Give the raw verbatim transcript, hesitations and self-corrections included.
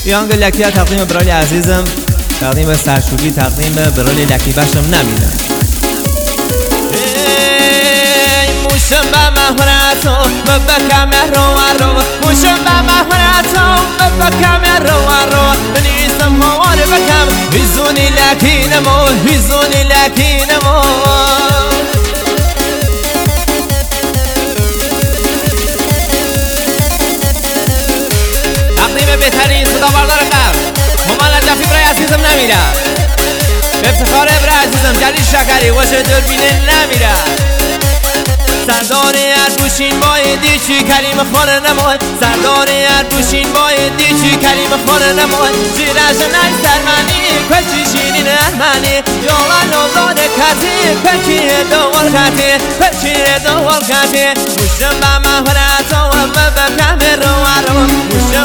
یانگ لکی تقدیم برالی عزیزم، تقدیم به سرشوبی، تقدیم به برالی لکی بشم نمیدن. موشم به مهراتو ببکم رو رو موشم به مهراتو ببکم رو رو نیستم هوار بکم هیزونی لکی نمو هیزونی لکی نمو تقدیم بهترین صدا بردار قبل ممال جفی برای عزیزم نمیره، افتخار برای عزیزم جلیل شکری واسه دوربینه نمیره. سردار اردوشین بایدی چی کریم خانه نمای، سردار اردوشین بایدی چی کریم خانه نمای. زیرش نای سرمانی کچی شیرین ارمنی یالا نوزاد کتی کچی دوال کتی کچی دوال کتی موشم به مهراتو و ببکم رو رو موشم